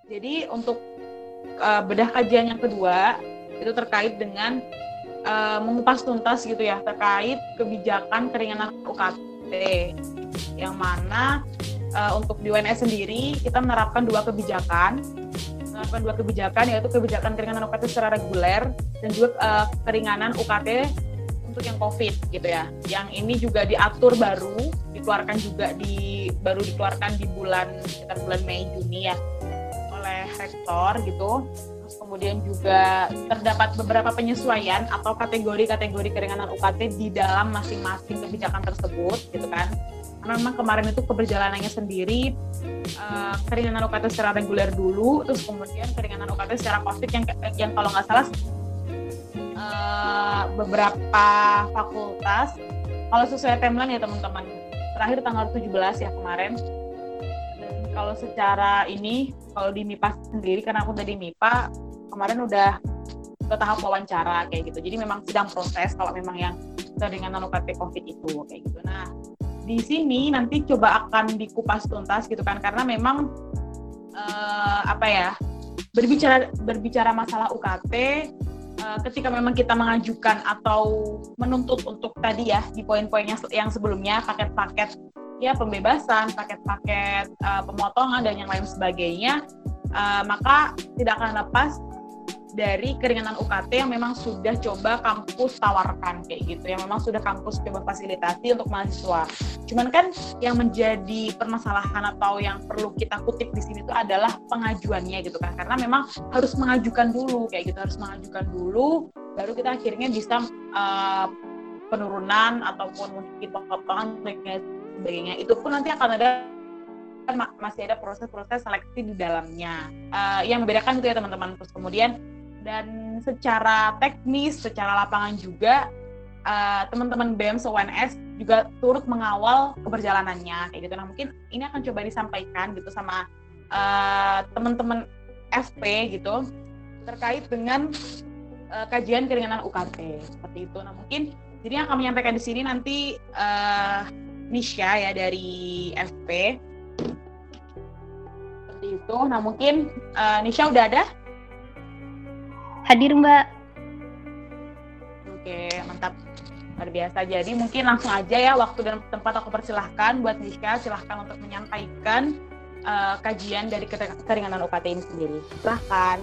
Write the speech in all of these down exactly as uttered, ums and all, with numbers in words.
Jadi untuk uh, bedah kajian yang kedua itu terkait dengan uh, mengupas tuntas gitu ya terkait kebijakan keringanan U K T, yang mana uh, untuk di U N S sendiri kita menerapkan dua kebijakan, menerapkan dua kebijakan yaitu kebijakan keringanan U K T secara reguler dan juga uh, keringanan U K T untuk yang COVID gitu ya. Yang ini juga diatur baru, dikeluarkan juga di baru dikeluarkan di bulan sekitar bulan Mei Juni ya oleh rektor gitu. Terus kemudian juga terdapat beberapa penyesuaian atau kategori-kategori keringanan U K T di dalam masing-masing kebijakan tersebut gitu kan. Karena memang kemarin itu keberjalanannya sendiri uh, keringanan U K T secara reguler dulu, terus kemudian keringanan U K T secara COVID yang yang kalau nggak salah uh, beberapa fakultas kalau sesuai timeline ya teman-teman terakhir tanggal tujuh belas ya kemarin. Dan kalau secara ini kalau di M I P A sendiri karena aku udah di M I P A kemarin udah ke tahap wawancara kayak gitu. Jadi memang sedang proses kalau memang yang keringanan U K T COVID itu kayak gitu. Nah, di sini nanti coba akan dikupas tuntas gitu kan karena memang uh, apa ya? berbicara berbicara masalah U K T uh, ketika memang kita mengajukan atau menuntut untuk tadi ya di poin-poin yang, yang sebelumnya paket-paket ya pembebasan, paket-paket uh, pemotongan dan yang lain sebagainya, uh, maka tidak akan lepas dari keringanan U K T yang memang sudah coba kampus tawarkan kayak gitu, yang memang sudah kampus coba fasilitasi untuk mahasiswa. Cuman kan yang menjadi permasalahan atau yang perlu kita kutip di sini itu adalah pengajuannya gitu kan, karena memang harus mengajukan dulu kayak gitu, harus mengajukan dulu, baru kita akhirnya bisa uh, penurunan ataupun mungkin potongan dan sebagainya. Itu pun nanti akan ada masih ada proses-proses seleksi di dalamnya. Uh, yang membedakan itu ya teman-teman. Terus kemudian dan secara teknis, secara lapangan juga uh, teman-teman B E M S U N S juga turut mengawal keberjalanannya kayak gitu. Nah mungkin ini akan coba disampaikan gitu sama uh, teman-teman F P gitu terkait dengan uh, kajian keringanan U K T seperti itu. Nah mungkin jadi yang akan menyampaikan di sini nanti uh, Nisha ya dari F P seperti itu. Nah mungkin uh, Nisha udah ada? Hadir Mbak. Oke, mantap. Luar biasa. Jadi mungkin langsung aja ya waktu dan tempat aku persilahkan buat Nisha, silahkan untuk menyampaikan uh, kajian dari keringanan U K T ini sendiri. Silahkan.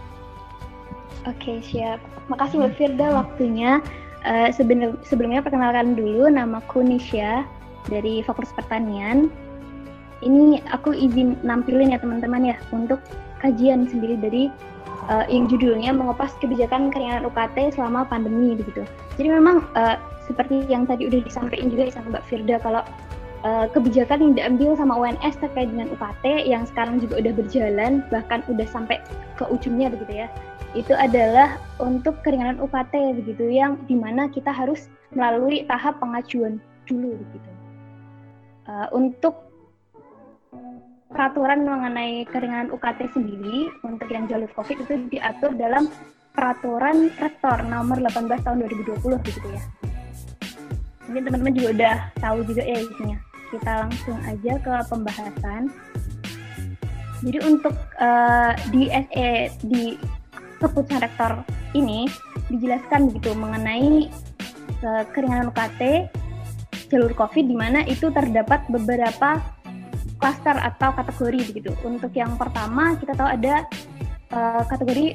Oke, siap. Makasih Mbak Firda waktunya. Uh, sebelum, sebelumnya perkenalkan dulu, namaku Nisha dari Fakultas Pertanian. Ini aku izin nampilin ya teman-teman ya untuk kajian sendiri dari Uh, yang judulnya mengupas kebijakan keringanan U K T selama pandemi begitu. Jadi memang uh, seperti yang tadi udah disampaikan juga sama Mbak Firda kalau uh, kebijakan yang diambil sama U N S terkait dengan U K T yang sekarang juga udah berjalan bahkan udah sampai ke ujungnya begitu ya. Itu adalah untuk keringanan U K T begitu yang dimana kita harus melalui tahap pengajuan dulu begitu. Uh, untuk peraturan mengenai keringanan U K T sendiri untuk yang jalur COVID itu diatur dalam peraturan rektor nomor delapan belas tahun dua ribu dua puluh begitu ya. Mungkin teman-teman juga udah tahu juga ya isinya. Kita langsung aja ke pembahasan. Jadi untuk uh, di S E di keputusan rektor ini dijelaskan begitu mengenai uh, keringanan U K T jalur COVID di mana itu terdapat beberapa klaster atau kategori begitu. Untuk yang pertama kita tahu ada uh, kategori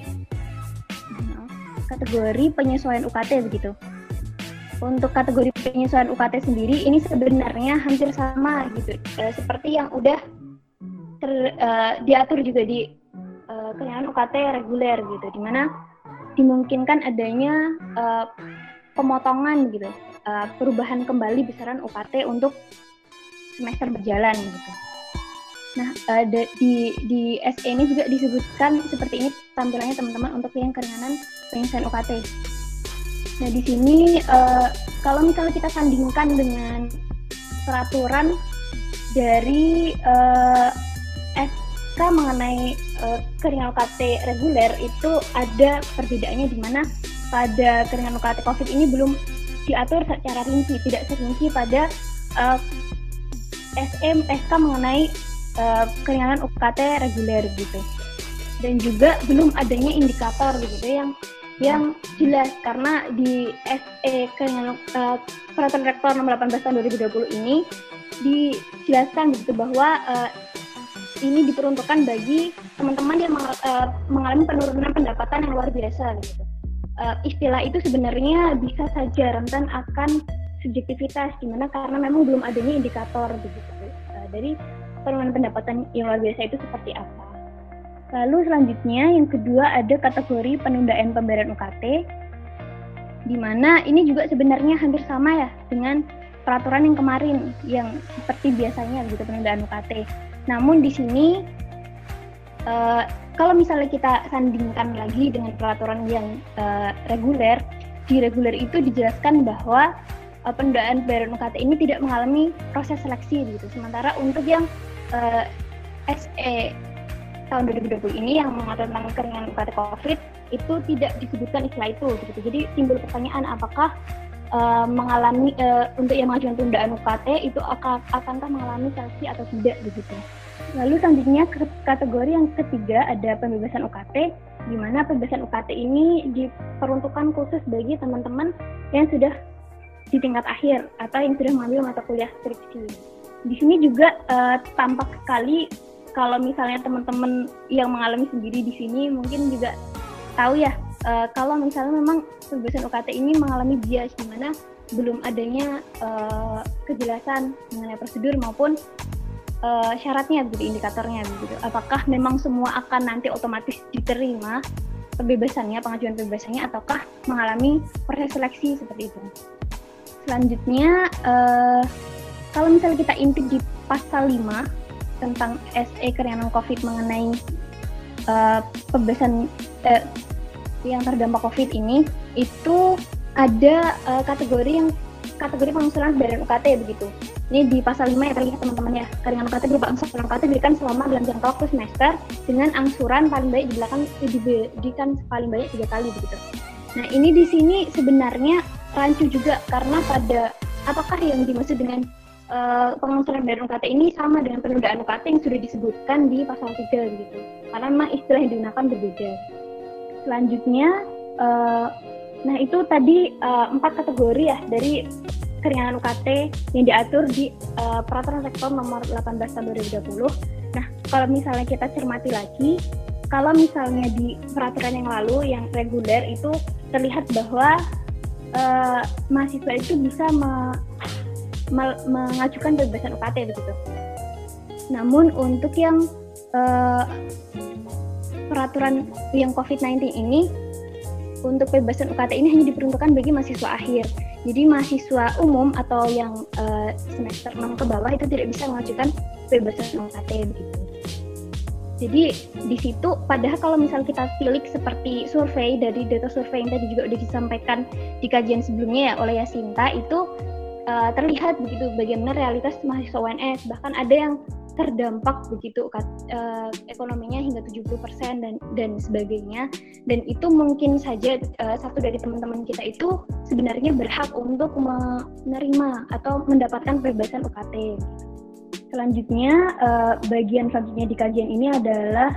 kategori penyesuaian U K T begitu. Untuk kategori penyesuaian U K T sendiri ini sebenarnya hampir sama gitu, uh, seperti yang udah ter, uh, diatur juga di uh, keringanan U K T reguler gitu, di mana dimungkinkan adanya uh, pemotongan gitu, uh, perubahan kembali besaran U K T untuk semester berjalan gitu. Nah, uh, di di S E ini juga disebutkan seperti ini tampilannya teman-teman untuk yang keringanan penyesuaian U K T. Nah, di sini uh, kalau misalnya kita sandingkan dengan peraturan dari uh, S K mengenai uh, keringanan U K T reguler itu ada perbedaannya di mana pada keringanan U K T COVID ini belum diatur secara rinci, tidak serinci pada uh, S M S K mengenai Uh, keringanan U K T reguler gitu. dan juga belum adanya indikator begitu yang yang jelas, karena di S E keringanan uh, Peraturan Rektor nomor delapan belas tahun dua ribu dua puluh ini dijelaskan begitu bahwa uh, ini diperuntukkan bagi teman-teman yang mengal- uh, mengalami penurunan pendapatan yang luar biasa gitu. Uh, istilah itu sebenarnya bisa saja rentan akan subjektivitas, dimana karena memang belum adanya indikator begitu uh, dari penurunan pendapatan yang luar biasa itu seperti apa. Lalu selanjutnya yang kedua ada kategori penundaan pembayaran U K T, di mana ini juga sebenarnya hampir sama ya dengan peraturan yang kemarin yang seperti biasanya gitu penundaan U K T. Namun di sini uh, kalau misalnya kita sandingkan lagi dengan peraturan yang uh, reguler, di reguler itu dijelaskan bahwa uh, penundaan pembayaran U K T ini tidak mengalami proses seleksi gitu. Sementara untuk yang uh, S E tahun dua ribu dua puluh ini yang mengatur tentang keringanan U K T COVID itu tidak disebutkan istilah itu gitu. Jadi timbul pertanyaan apakah uh, mengalami uh, untuk yang mengajukan penundaan U K T itu akan akankah mengalami seleksi atau tidak begitu. Lalu selanjutnya kategori yang ketiga ada pembebasan U K T, di mana pembebasan U K T ini diperuntukkan khusus bagi teman-teman yang sudah di tingkat akhir atau yang sudah mengambil mata kuliah skripsi. Di sini juga uh, tampak sekali kalau misalnya teman-teman yang mengalami sendiri di sini mungkin juga tahu ya, uh, kalau misalnya memang pembebasan U K T ini mengalami bias di mana belum adanya uh, kejelasan mengenai prosedur maupun uh, syaratnya begitu, indikatornya begitu. Apakah memang semua akan nanti otomatis diterima pembebasannya, pengajuan pembebasannya, ataukah mengalami proses seleksi seperti itu. Selanjutnya, uh, kalau misalnya kita intip di pasal lima tentang S E keringanan COVID mengenai uh, pembebasan uh, yang terdampak COVID ini, itu ada uh, kategori yang kategori pengusulan pembayaran U K T begitu. Ini di pasal lima ya terlihat teman-teman ya, keringanan U K T berupa angsuran U K T diberikan selama dalam jangka waktu semester dengan angsuran paling baik di belakang diberikan paling banyak tiga kali begitu. Nah ini di sini sebenarnya rancu juga karena pada apakah yang dimaksud dengan Uh, pengangsuran pembayaran U K T ini sama dengan penundaan U K T yang sudah disebutkan di pasal tiga gitu. Karena memang istilah yang digunakan berbeda. Selanjutnya, uh, nah itu tadi uh, empat kategori ya dari keringanan U K T yang diatur di uh, Peraturan Rektor nomor delapan belas tahun dua ribu dua puluh. Nah, kalau misalnya kita cermati lagi, kalau misalnya di peraturan yang lalu yang reguler itu terlihat bahwa uh, mahasiswa itu bisa me- mengajukan pembebasan U K T begitu. Namun untuk yang uh, peraturan yang covid sembilan belas ini, untuk pembebasan U K T ini hanya diperuntukkan bagi mahasiswa akhir. Jadi mahasiswa umum atau yang uh, semester enam ke bawah itu tidak bisa mengajukan pembebasan U K T begitu. Jadi di situ padahal kalau misal kita pilih seperti survei dari data survei yang tadi juga sudah disampaikan di kajian sebelumnya ya oleh Yasinta, itu Uh, terlihat begitu bagaimana realitas mahasiswa U N S, bahkan ada yang terdampak begitu uh, ekonominya hingga tujuh puluh persen dan dan sebagainya, dan itu mungkin saja uh, satu dari teman-teman kita itu sebenarnya berhak untuk menerima atau mendapatkan pembebasan U K T. Selanjutnya uh, bagian selanjutnya di kajian ini adalah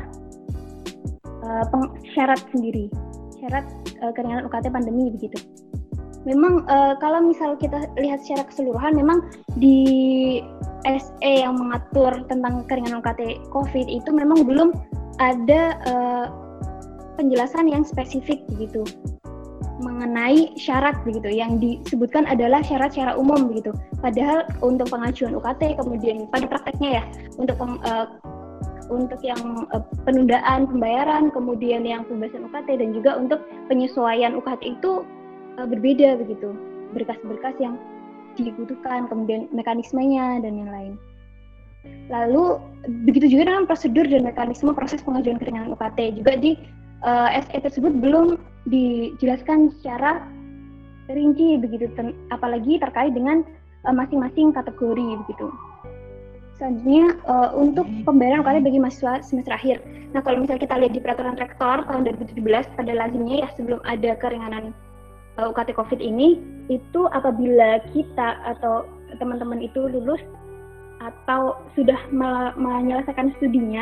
uh, peng- syarat sendiri, syarat uh, keringanan U K T pandemi begitu. Memang uh, kalau misal kita lihat secara keseluruhan, memang di S E yang mengatur tentang keringanan U K T COVID itu memang belum ada uh, penjelasan yang spesifik begitu mengenai syarat begitu. Yang disebutkan adalah syarat secara umum begitu. Padahal untuk pengajuan U K T kemudian pada prakteknya ya untuk peng, uh, untuk yang uh, penundaan pembayaran, kemudian yang pembebasan U K T dan juga untuk penyesuaian U K T itu berbeda begitu, berkas-berkas yang dibutuhkan, kemudian mekanismenya dan yang lain. Lalu begitu juga dengan prosedur dan mekanisme proses pengajuan keringanan U K T juga di uh, S E tersebut belum dijelaskan secara rinci begitu, ten- apalagi terkait dengan uh, masing-masing kategori begitu. Selanjutnya uh, untuk pembayaran U K T bagi mahasiswa semester akhir. Nah kalau misalnya kita lihat di peraturan rektor tahun dua ribu tujuh belas pada lazimnya ya sebelum ada keringanan U K T COVID ini, itu apabila kita atau teman-teman itu lulus atau sudah me- menyelesaikan studinya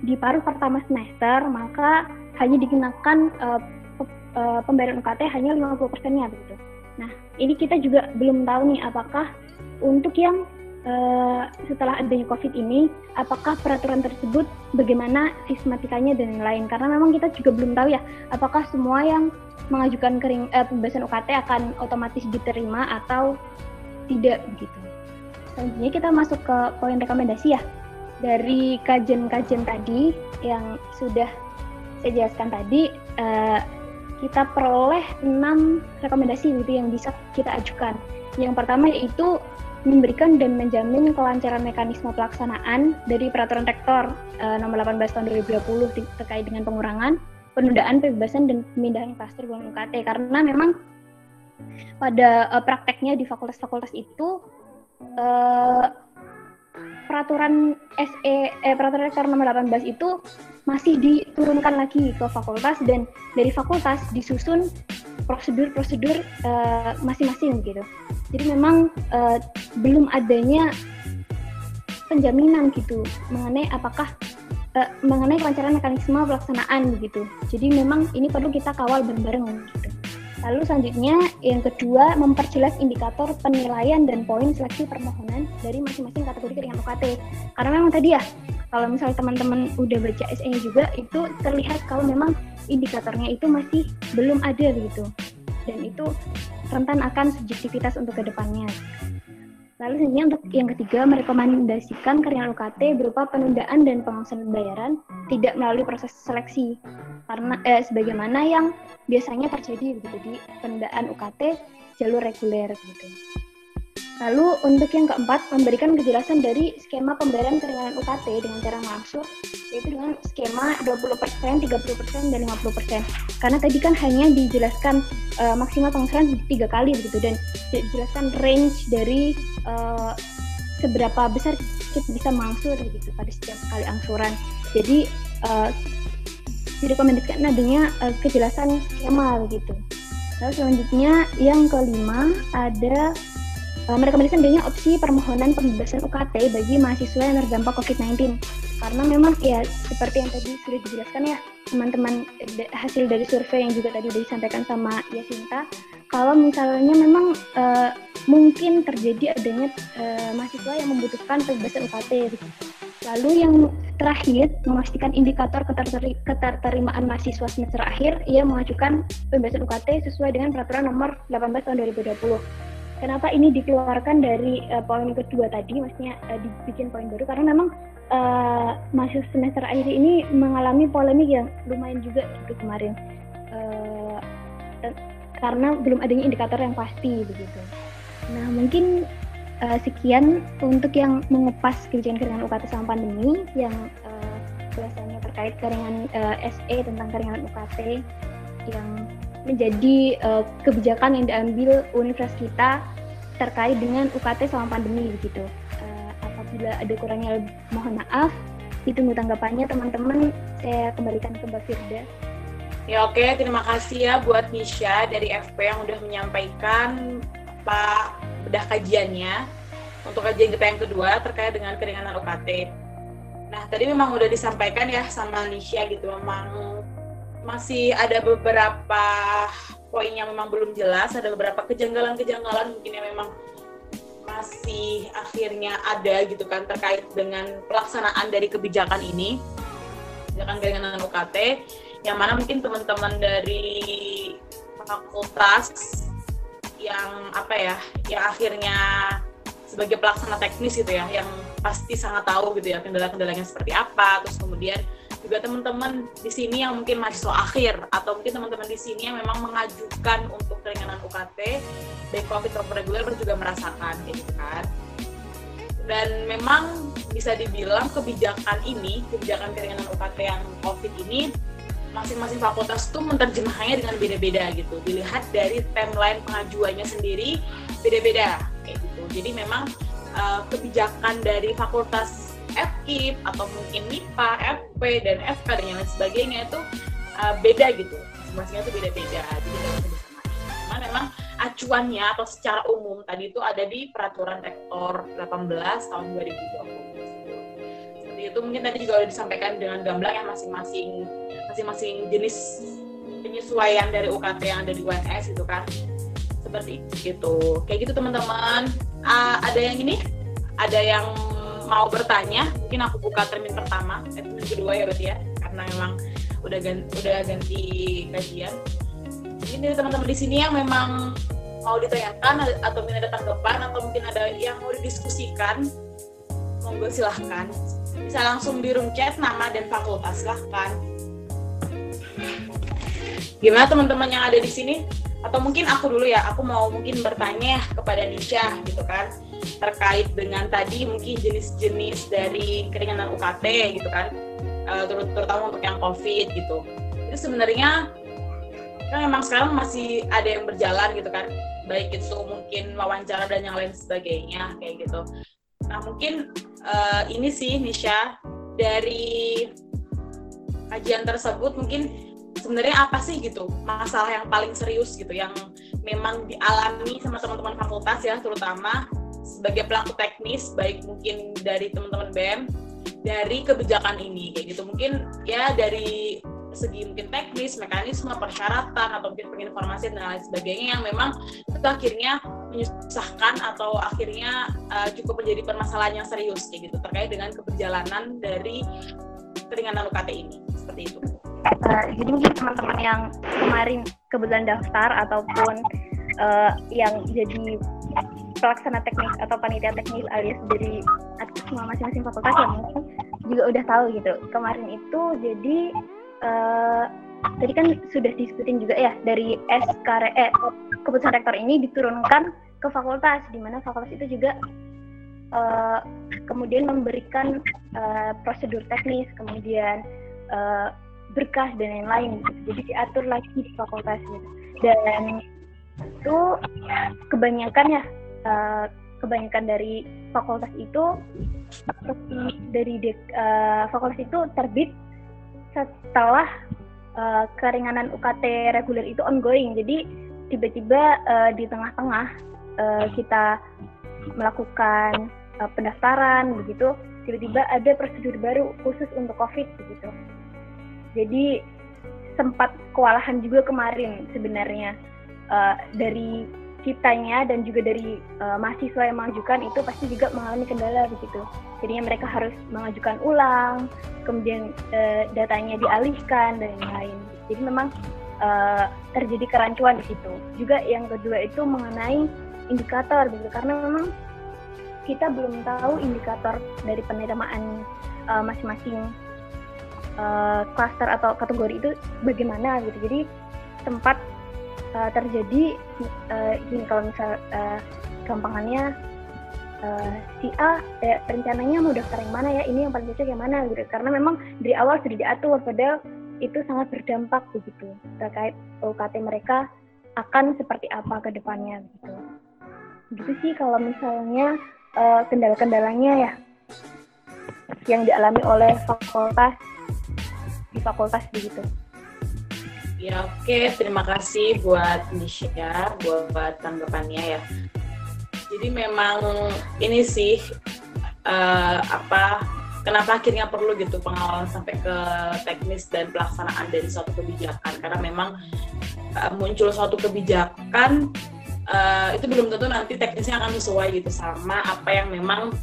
di paruh pertama semester, maka hanya dikenakan uh, uh, pembayaran U K T hanya lima puluh persennya begitu. Nah, ini kita juga belum tahu nih apakah untuk yang uh, setelah adanya COVID ini, apakah peraturan tersebut bagaimana sistematikanya dan lain-lain. Karena memang kita juga belum tahu ya, apakah semua yang mengajukan kering, uh, pembebasan U K T akan otomatis diterima atau tidak begitu. Selanjutnya kita masuk ke poin rekomendasi ya. Dari kajian-kajian tadi yang sudah saya jelaskan tadi, uh, kita peroleh enam rekomendasi gitu yang bisa kita ajukan. Yang pertama yaitu memberikan dan menjamin kelancaran mekanisme pelaksanaan dari peraturan rektor uh, nomor delapan belas tahun dua ribu dua puluh terkait dengan pengurangan, penundaan, pembebasan dan pemindahan klaster golongan U K T. Karena memang pada uh, prakteknya di fakultas-fakultas itu uh, peraturan S E eh, peraturan rektor nomor delapan belas itu masih diturunkan lagi ke fakultas dan dari fakultas disusun prosedur-prosedur uh, masing-masing gitu. Jadi memang uh, belum adanya penjaminan gitu mengenai apakah uh, mengenai kelancaran mekanisme pelaksanaan begitu. Jadi memang ini perlu kita kawal bareng-bareng gitu. Lalu selanjutnya yang kedua, memperjelas indikator penilaian dan poin seleksi permohonan dari masing-masing kategori keringan U K T. Karena memang tadi ya, kalau misalnya teman-teman udah baca S E-nya juga, itu terlihat kalau memang indikatornya itu masih belum ada begitu. Dan itu rentan akan subjektivitas untuk kedepannya. Lalu selanjutnya untuk yang ketiga, merekomendasikan keringanan U K T berupa penundaan dan pengangsuran pembayaran tidak melalui proses seleksi. Karena eh, sebagaimana yang biasanya terjadi begitu di penundaan U K T jalur reguler gitu. Lalu untuk yang keempat, memberikan kejelasan dari skema pembayaran keringanan U K T dengan cara mengangsur, yaitu dengan skema dua puluh persen, tiga puluh persen, dan lima puluh persen. Karena tadi kan hanya dijelaskan uh, maksimal pengangsuran tiga kali begitu, dan dijelaskan range dari uh, seberapa besar kita bisa mengangsur begitu pada setiap kali angsuran. Jadi uh, direkomendasikan adanya uh, kejelasan skema begitu. Lalu selanjutnya yang kelima ada uh, merekomendasikan adanya opsi permohonan pembebasan U K T bagi mahasiswa yang terdampak covid sembilan belas. Karena memang ya seperti yang tadi sudah dijelaskan ya teman-teman, hasil dari survei yang juga tadi sudah disampaikan sama Yasinta, kalau misalnya memang uh, mungkin terjadi adanya uh, mahasiswa yang membutuhkan pembebasan U K T. Lalu yang terakhir, memastikan indikator keterteri- keterterimaan mahasiswa semester akhir, ia mengajukan pembebasan U K T sesuai dengan peraturan nomor delapan belas tahun dua ribu dua puluh. Kenapa ini dikeluarkan dari uh, poin kedua tadi, maksudnya uh, dibikin poin baru, karena memang uh, mahasiswa semester akhir ini mengalami polemik yang lumayan juga gitu kemarin. Uh, karena belum adanya indikator yang pasti begitu. Nah, mungkin Uh, sekian untuk yang mengupas kebijakan keringanan U K T selama pandemi yang uh, biasanya terkait keringanan uh, S E tentang keringanan U K T yang menjadi uh, kebijakan yang diambil universitas kita terkait dengan U K T selama pandemi begitu. Uh, apabila ada kurangnya mohon maaf, ditunggu tanggapannya teman-teman. Saya kembalikan ke Mbak Firda. Ya oke, okay. Terima kasih ya buat Nisha dari F P yang udah menyampaikan Pak bedah kajiannya untuk kajian kita yang kedua terkait dengan keringanan U K T. Nah, tadi memang udah disampaikan ya sama Nisha gitu, memang masih ada beberapa poin yang memang belum jelas, ada beberapa kejanggalan-kejanggalan mungkin yang memang masih akhirnya ada gitu kan terkait dengan pelaksanaan dari kebijakan ini, kebijakan keringanan U K T, yang mana mungkin teman-teman dari fakultas yang apa ya, yang akhirnya sebagai pelaksana teknis gitu ya, yang pasti sangat tahu gitu ya kendala-kendalanya seperti apa. Terus kemudian juga teman-teman di sini yang mungkin mahasiswa akhir atau mungkin teman-teman di sini yang memang mengajukan untuk keringanan U K T baik COVID maupun reguler juga merasakan gitu kan. Dan memang bisa dibilang kebijakan ini, kebijakan keringanan U K T yang COVID ini, masing-masing fakultas tuh menerjemahkannya dengan beda-beda gitu. Dilihat dari timeline pengajuannya sendiri beda-beda kayak gitu. Jadi memang uh, kebijakan dari fakultas F K I P atau mungkin M I P A, F P dan F K dan yang lain sebagainya itu uh, beda gitu. Masing-masingnya tuh beda-beda. Jadi nggak bisa disamain. Cuma memang acuannya atau secara umum tadi itu ada di peraturan rektor delapan belas tahun dua ribu dua puluh. Seperti Seperti itu, mungkin tadi juga sudah disampaikan dengan gamblang yang masing-masing masing-masing jenis penyesuaian dari U K T yang ada di U N S itu kan. Seperti itu. Kayak gitu teman-teman. Uh, ada yang ini? Ada yang mau bertanya? Mungkin aku buka termin pertama, eh, termin kedua ya berarti ya, karena memang udah ganti, udah ganti kajian. Mungkin dari teman-teman di sini yang memang mau ditanyakan atau mungkin ada tanggapan atau mungkin ada yang mau didiskusikan, monggo silahkan. Bisa langsung di room chat nama dan fakultas, silahkan. Gimana teman-teman yang ada di sini? Atau mungkin aku dulu ya, aku mau mungkin bertanya kepada Nisha gitu kan, terkait dengan tadi mungkin jenis-jenis dari keringanan U K T gitu kan, uh, terutama untuk yang COVID gitu. Itu sebenarnya kan memang sekarang masih ada yang berjalan gitu kan, baik itu mungkin wawancara dan yang lain sebagainya kayak gitu. Nah mungkin uh, ini sih Nisha, dari kajian tersebut mungkin sebenarnya apa sih gitu masalah yang paling serius gitu yang memang dialami sama teman-teman fakultas ya, terutama sebagai pelaku teknis, baik mungkin dari teman-teman B E M dari kebijakan ini kayak gitu. Mungkin ya dari segi mungkin teknis, mekanisme, persyaratan atau mungkin penginformasian dan lain sebagainya yang memang itu akhirnya menyusahkan atau akhirnya uh, cukup menjadi permasalahan yang serius kayak gitu terkait dengan keberjalanan dari keringanan U K T ini, seperti itu. Uh, jadi mungkin teman-teman yang kemarin kebetulan daftar ataupun uh, yang jadi pelaksana teknis atau panitia teknis alias dari semua masing-masing fakultas ya mungkin juga udah tahu gitu. Kemarin itu jadi uh, tadi kan sudah disebutin juga ya, dari S K R E eh, keputusan rektor ini diturunkan ke fakultas, di mana fakultas itu juga uh, kemudian memberikan uh, prosedur teknis, kemudian uh, berkas dan lain-lain gitu. Jadi diatur lagi di fakultas gitu. Dan itu kebanyakan ya uh, kebanyakan dari fakultas itu dari dek, uh, fakultas itu terbit setelah uh, keringanan U K T reguler itu ongoing. Jadi tiba-tiba uh, di tengah-tengah uh, kita melakukan uh, pendaftaran begitu, tiba-tiba ada prosedur baru khusus untuk COVID begitu. Jadi sempat kewalahan juga kemarin sebenarnya uh, dari kitanya dan juga dari uh, mahasiswa yang mengajukan itu pasti juga mengalami kendala begitu. Jadinya mereka harus mengajukan ulang, kemudian uh, datanya dialihkan dan lain-lain. Jadi memang uh, terjadi kerancuan di situ. Juga yang kedua itu mengenai indikator begitu, karena memang kita belum tahu indikator dari penerimaan uh, masing-masing klaster uh, atau kategori itu bagaimana gitu. Jadi sempat uh, terjadi uh, gini, kalau misal uh, gampangannya uh, si A eh, rencananya mau daftar yang mana ya, ini yang paling cocok yang mana gitu, karena memang dari awal sudah diatur, padahal itu sangat berdampak begitu terkait U K T mereka akan seperti apa ke depannya gitu. Gitu sih kalau misalnya uh, kendala-kendalanya ya yang dialami oleh fakultas di fakultas begitu. Ya oke, okay. Terima kasih buat Nisha buat, buat tanggapannya ya. Jadi memang ini sih uh, apa kenapa akhirnya perlu gitu pengawalan sampai ke teknis dan pelaksanaan dari suatu kebijakan, karena memang uh, muncul suatu kebijakan uh, itu belum tentu nanti teknisnya akan sesuai gitu sama apa yang memang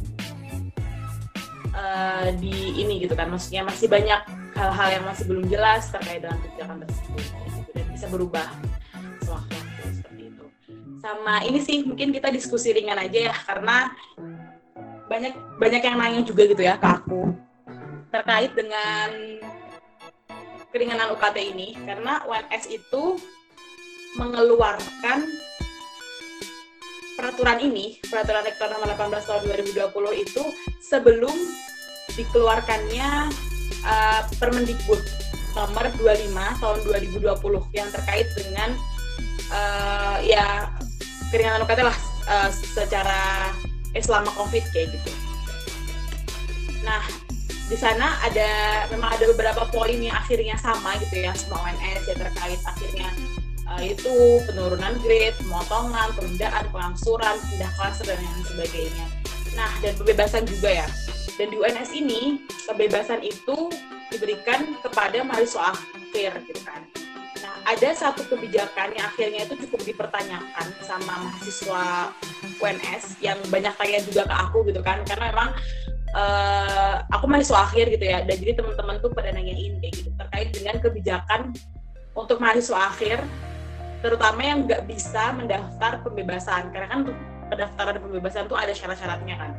uh, di ini gitu kan, maksudnya masih banyak hal-hal yang masih belum jelas terkait dengan kebijakan tersebut gitu, dan bisa berubah sewaktu-waktu seperti itu. Sama ini sih mungkin kita diskusi ringan aja ya, karena banyak banyak yang nanya juga gitu ya ke aku terkait dengan keringanan U K T ini, karena U N S itu mengeluarkan peraturan ini, peraturan rektor nomor delapan belas tahun dua ribu dua puluh itu sebelum dikeluarkannya Uh, Permendikbud nomor dua puluh lima tahun dua ribu dua puluh yang terkait dengan uh, ya keringanan U K T lah uh, secara eh, selama COVID kayak gitu. Nah di sana ada memang ada beberapa poin yang akhirnya sama gitu ya semua U N S ya, terkait akhirnya uh, itu penurunan grade, pemotongan, penundaan, pengangsuran, pindah kelas dan lain sebagainya. Nah dan pembebasan juga ya. Dan di U N S ini kebebasan itu diberikan kepada mahasiswa akhir gitu kan. Nah, ada satu kebijakan yang akhirnya itu cukup dipertanyakan sama mahasiswa U N S yang banyak tanya juga ke aku gitu kan, karena memang uh, aku mahasiswa akhir gitu ya, dan jadi teman-teman tuh pada nanyain kayak gitu terkait dengan kebijakan untuk mahasiswa akhir, terutama yang nggak bisa mendaftar pembebasan, karena kan untuk pendaftaran pembebasan tuh ada syarat-syaratnya kan.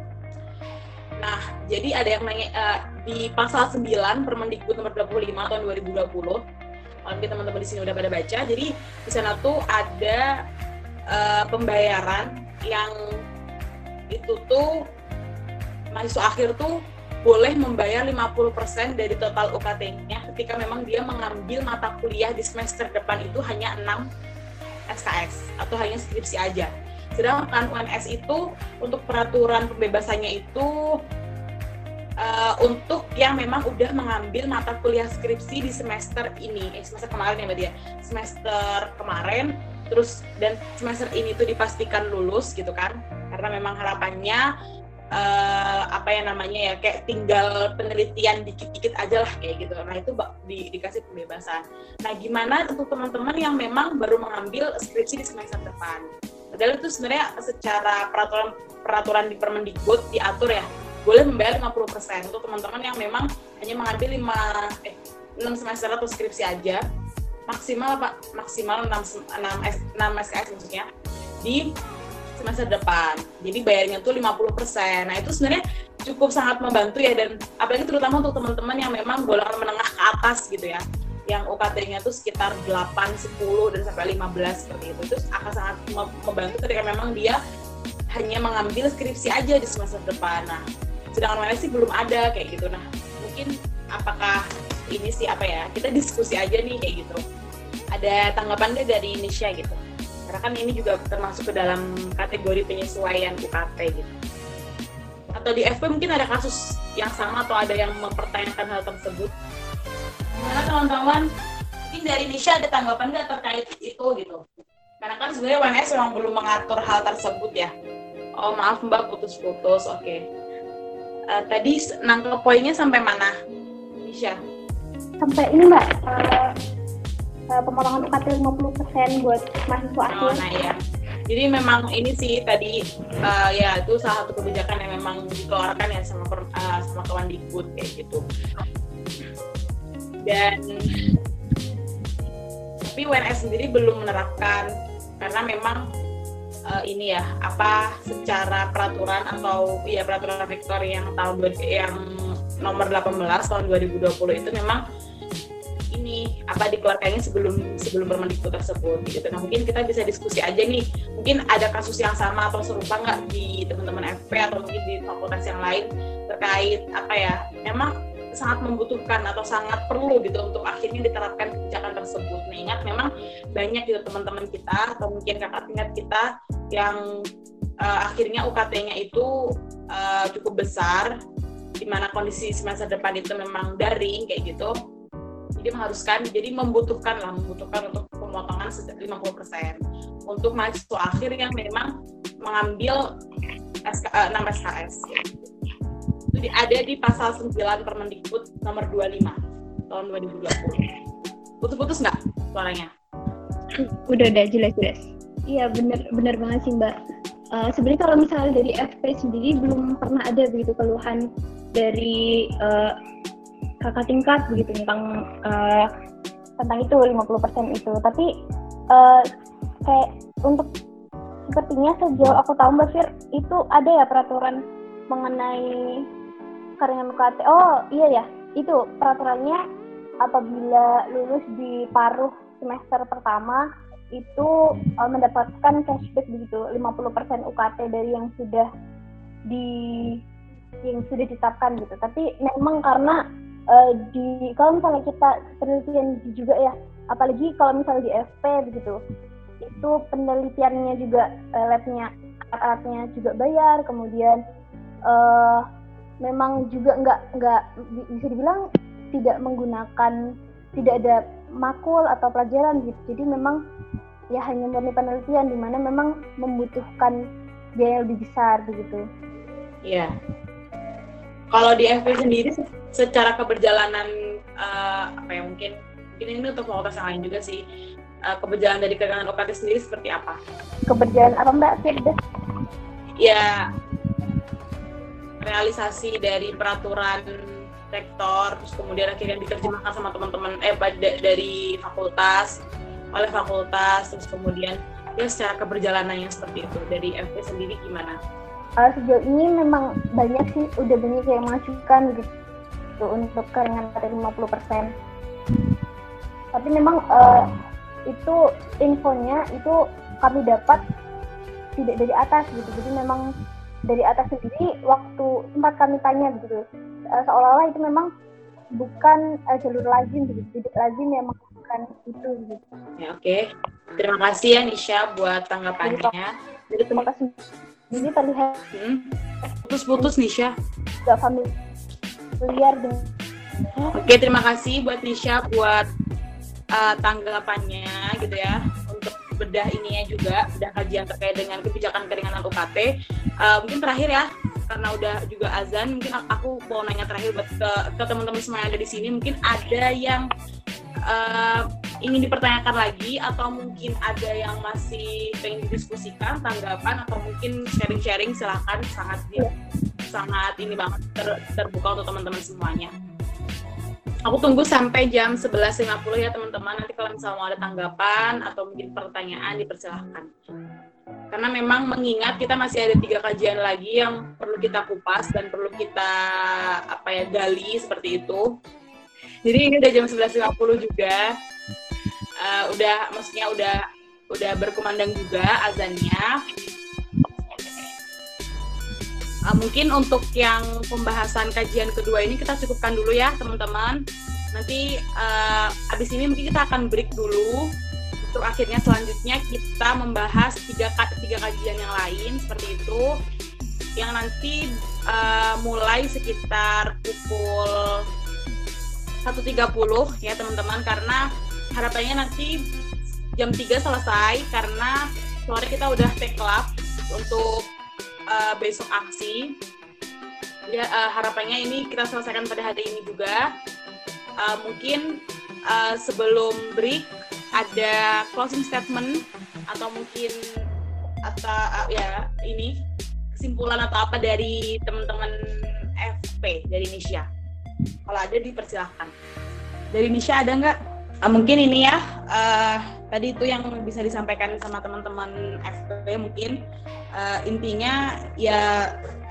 Nah, jadi ada yang nanya uh, di pasal sembilan Permendikbud nomor dua puluh lima tahun dua ribu dua puluh. Kalau teman-teman di sini udah pada baca, jadi di sana tuh ada uh, pembayaran yang itu tuh mahasiswa akhir tuh boleh membayar lima puluh persen dari total U K T-nya ketika memang dia mengambil mata kuliah di semester depan itu hanya enam S K S atau hanya skripsi aja. Sedangkan U N S itu untuk peraturan pembebasannya itu uh, untuk yang memang udah mengambil mata kuliah skripsi di semester ini, eh, semester kemarin ya Mbak Dia, semester kemarin, terus dan semester ini tuh dipastikan lulus gitu kan, karena memang harapannya uh, apa ya namanya ya, kayak tinggal penelitian dikit-dikit aja lah kayak gitu. Nah itu di, dikasih pembebasan. Nah gimana untuk teman-teman yang memang baru mengambil skripsi di semester depan? Padahal itu sebenarnya secara peraturan peraturan di Permendikbud diatur ya, boleh membayar lima puluh persen untuk teman-teman yang memang hanya mengambil lima eh enam semester atau skripsi aja, maksimal Pak, maksimal enam S K S maksudnya di semester depan. Jadi bayarnya tuh lima puluh persen. Nah, itu sebenarnya cukup sangat membantu ya, dan apalagi terutama untuk teman-teman yang memang golongan menengah ke atas gitu ya, yang U K T-nya tuh sekitar delapan, sepuluh, dan sampai lima belas seperti itu. Itu akan sangat membantu ketika memang dia hanya mengambil skripsi aja di semester depan. Nah, sedangkan mana sih belum ada kayak gitu. Nah, mungkin apakah ini sih apa ya, kita diskusi aja nih kayak gitu. Ada tanggapan nggak dari Nisha gitu? Karena kan ini juga termasuk ke dalam kategori penyesuaian U K T gitu. Atau di F P mungkin ada kasus yang sama atau ada yang mempertanyakan hal tersebut? Gimana teman-teman, mungkin dari Nisha ada tanggapan nggak terkait itu gitu? Karena kan sebenarnya U N S memang belum mengatur hal tersebut ya. Oh maaf Mbak, putus-putus, oke. Okay. Uh, tadi nangkep poinnya sampai mana, Nisha? Sampai ini Mbak, uh, uh, pemotongan U K T lima puluh persen buat mahasiswa akhir. Oh nah ya, jadi memang ini sih tadi uh, ya itu salah satu kebijakan yang memang dikeluarkan ya sama uh, sama Kemendikbud kayak gitu. Dan tapi U N S sendiri belum menerapkan karena memang uh, ini ya apa secara peraturan atau ya peraturan rektor yang tahun yang nomor delapan belas tahun dua ribu dua puluh itu memang ini apa dikeluarkannya sebelum sebelum Permendikbud tersebut gitu. Nah mungkin kita bisa diskusi aja nih, mungkin ada kasus yang sama atau serupa nggak di teman-teman F P atau mungkin di fakultas yang lain terkait apa ya memang sangat membutuhkan atau sangat perlu gitu untuk akhirnya diterapkan kebijakan tersebut. Nah, ingat memang banyak gitu teman-teman kita atau mungkin kakak tingkat kita yang uh, akhirnya U K T-nya itu uh, cukup besar, di mana kondisi semester depan itu memang daring kayak gitu. Jadi mengharuskan, jadi membutuhkan lah, membutuhkan untuk pemotongan lima puluh persen untuk mahasiswa akhir yang memang mengambil S K, uh, enam S K S. Gitu. Itu ada di pasal sembilan Permendikbud nomor dua puluh lima tahun dua ribu dua puluh. Putus-putus nggak suaranya? Udah udah jelas-jelas. Iya benar benar banget sih Mbak. Uh, sebenarnya kalau misalnya dari F P sendiri belum pernah ada begitu keluhan dari uh, kakak tingkat begitu tentang uh, tentang itu lima puluh persen itu. Tapi uh, kayak untuk sepertinya sejauh aku tahu Mbak Fir itu ada ya peraturan mengenai karangan U K T. Oh iya ya, itu peraturannya apabila lulus di paruh semester pertama itu uh, mendapatkan cashback begitu lima puluh persen U K T dari yang sudah di yang sudah ditetapkan gitu. Tapi memang karena uh, di kalau misalnya kita penelitian juga ya, apalagi kalau misalnya di F P begitu, itu penelitiannya juga uh, labnya alat-alatnya juga bayar, kemudian uh, memang juga nggak nggak bisa dibilang tidak menggunakan, tidak ada makul atau pelajaran gitu. Jadi memang ya hanya murni penelitian di mana memang membutuhkan biaya yang lebih besar begitu. Iya. Kalau di F P sendiri secara keberjalanan uh, apa ya mungkin mungkin ini untuk fakultas yang lain juga sih, uh, keberjalanan dari kegiatan U K T sendiri seperti apa? Keberjalanan apa Mbak Firda? Ya realisasi dari peraturan rektor, terus kemudian akhirnya diterjemahkan sama teman-teman eh dari fakultas oleh fakultas, terus kemudian ya secara keberjalanannya seperti itu. Dari F P sendiri gimana? Uh, sejauh ini memang banyak sih, udah banyak yang mengajukan gitu untuk keringanan U K T lima puluh persen. Tapi memang uh, itu infonya itu kami dapat tidak dari atas gitu. Jadi memang dari atas sendiri waktu sempat kami tanya gitu, uh, seolah-olah itu memang bukan uh, jalur lazim gitu, tidak lazim yang melakukan itu gitu. Ya oke, okay. Terima kasih ya Nisha buat tanggapannya. Jadi terima kasih. Jadi terlihat hmm. putus-putus Nisha. Gak familiar dengan. Oke, okay, terima kasih buat Nisha buat uh, tanggapannya gitu ya, untuk bedah ininya juga, bedah kajian terkait dengan kebijakan keringanan U K T. Uh, mungkin terakhir ya, karena udah juga azan, mungkin aku mau nanya terakhir buat ke, ke teman-teman semua yang ada di sini, mungkin ada yang uh, ingin dipertanyakan lagi atau mungkin ada yang masih pengen didiskusikan, tanggapan atau mungkin sharing-sharing, silahkan, sangat ya. sangat ini banget ter, terbuka untuk teman-teman semuanya. Aku tunggu sampai jam sebelas lima puluh ya teman-teman. Nanti kalau misalnya mau ada tanggapan atau mungkin pertanyaan dipersilahkan. Karena memang mengingat kita masih ada tiga kajian lagi yang perlu kita kupas dan perlu kita apa ya gali seperti itu. Jadi ini udah jam sebelas lima puluh juga. Uh, udah maksudnya udah udah berkumandang juga azannya. Uh, mungkin untuk yang pembahasan kajian kedua ini kita cukupkan dulu ya teman-teman. Nanti uh, abis ini mungkin kita akan break dulu. Untuk akhirnya selanjutnya kita membahas tiga, tiga kajian yang lain seperti itu. Yang nanti uh, mulai sekitar pukul satu tiga puluh ya teman-teman. Karena harapannya nanti jam tiga selesai. Karena sore kita udah take lab untuk Uh, besok aksi ya, uh, harapannya ini kita selesaikan pada hari ini juga. Uh, mungkin uh, sebelum break ada closing statement atau mungkin atau uh, ya ini kesimpulan atau apa dari teman-teman F P dari Nisha. Kalau ada dipersilahkan. Dari Nisha ada nggak? Uh, mungkin ini ya uh, tadi itu yang bisa disampaikan sama teman-teman F P mungkin. Uh, intinya ya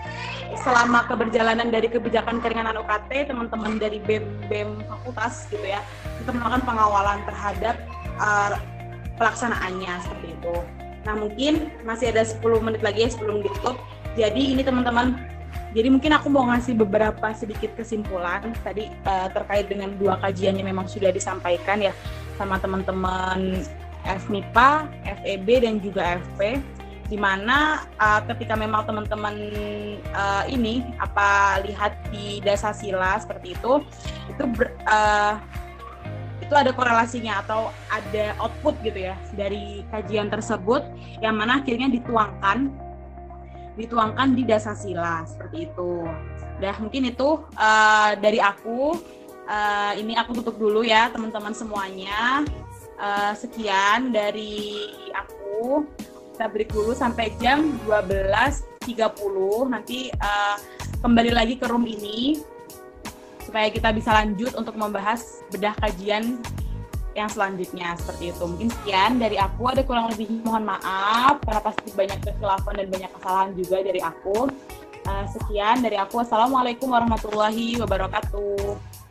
selama keberjalanan dari kebijakan keringanan U K T, teman-teman dari B E M B E M fakultas gitu ya, kita melakukan pengawalan terhadap uh, pelaksanaannya seperti itu. Nah mungkin masih ada sepuluh menit lagi ya sebelum ditutup. Jadi ini teman-teman, jadi mungkin aku mau ngasih beberapa sedikit kesimpulan tadi uh, terkait dengan dua kajian yang memang sudah disampaikan ya sama teman-teman F M I P A, F E B dan juga F P. Di mana uh, ketika memang teman-teman uh, ini apa lihat di Dasasila seperti itu, itu ber, uh, itu ada korelasinya atau ada output gitu ya dari kajian tersebut yang mana akhirnya dituangkan dituangkan di Dasasila seperti itu. Dah mungkin itu uh, dari aku. Uh, ini aku tutup dulu ya teman-teman semuanya. Uh, sekian dari aku. Kita break dulu sampai jam dua belas tiga puluh. Nanti uh, kembali lagi ke room ini supaya kita bisa lanjut untuk membahas bedah kajian yang selanjutnya seperti itu. Mungkin sekian dari aku, ada kurang lebih mohon maaf karena pasti banyak kekhilafan dan banyak kesalahan juga dari aku. Uh, sekian dari aku. Assalamualaikum warahmatullahi wabarakatuh.